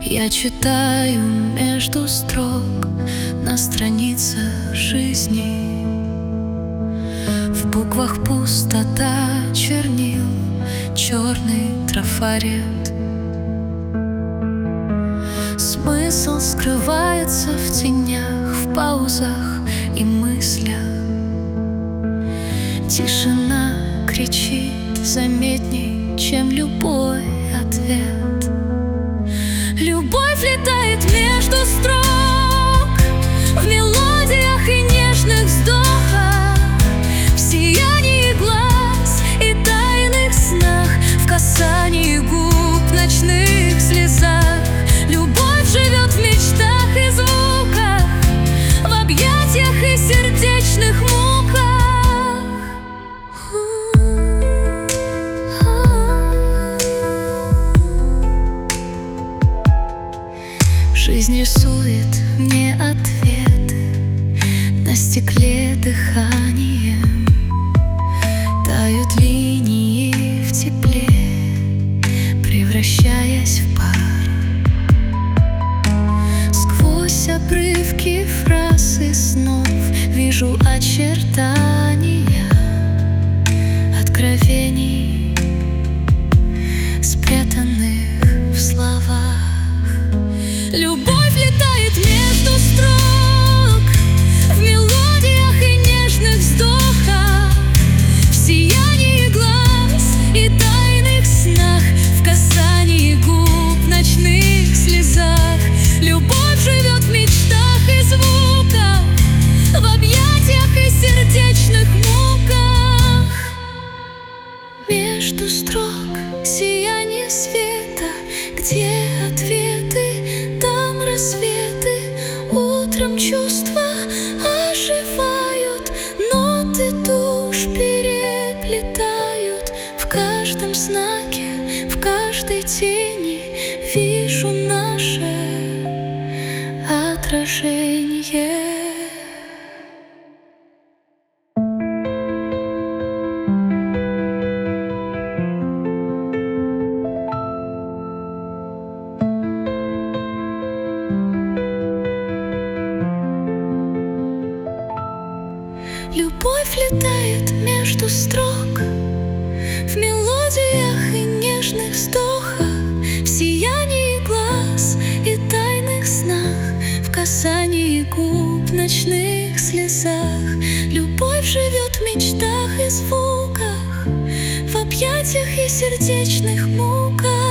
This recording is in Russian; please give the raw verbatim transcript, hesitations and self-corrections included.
Я читаю между строк на страницах жизни. В буквах пустота чернил, черный трафарет. Смысл скрывается в тенях, в паузах и мыслях. Тишина кричит заметней, чем любой ответ. Любовь летает между строк, в мелодиях и нежных вздохах, в сиянии глаз и тайных снах, в касании губ, ночных слезах. Любовь живет в мечтах и звуках, в объятиях и сердечных муках. Жизнь рисует мне ответы на стекле дыханием. Тают линии в тепле, превращаясь в пар. Сквозь обрывки фраз и снов вижу очертания откровений, спрятанных в словах. Любовь летает между строк, в мелодиях и нежных вздохах, в сиянии глаз и тайных снах, в касании губ, ночных слезах. Любовь живет в мечтах и звуках, в объятиях и сердечных муках. Между строк сияние света, где ответы, там рассветы. Утром чувства оживают, ноты душ переплетают. В каждом знаке, в каждой тени вижу наше отражение. Любовь летает между строк, в мелодиях и нежных вздохах, в сиянии глаз и тайных снах, в касании губ, ночных слезах. Любовь живет в мечтах и звуках, в объятиях и сердечных муках.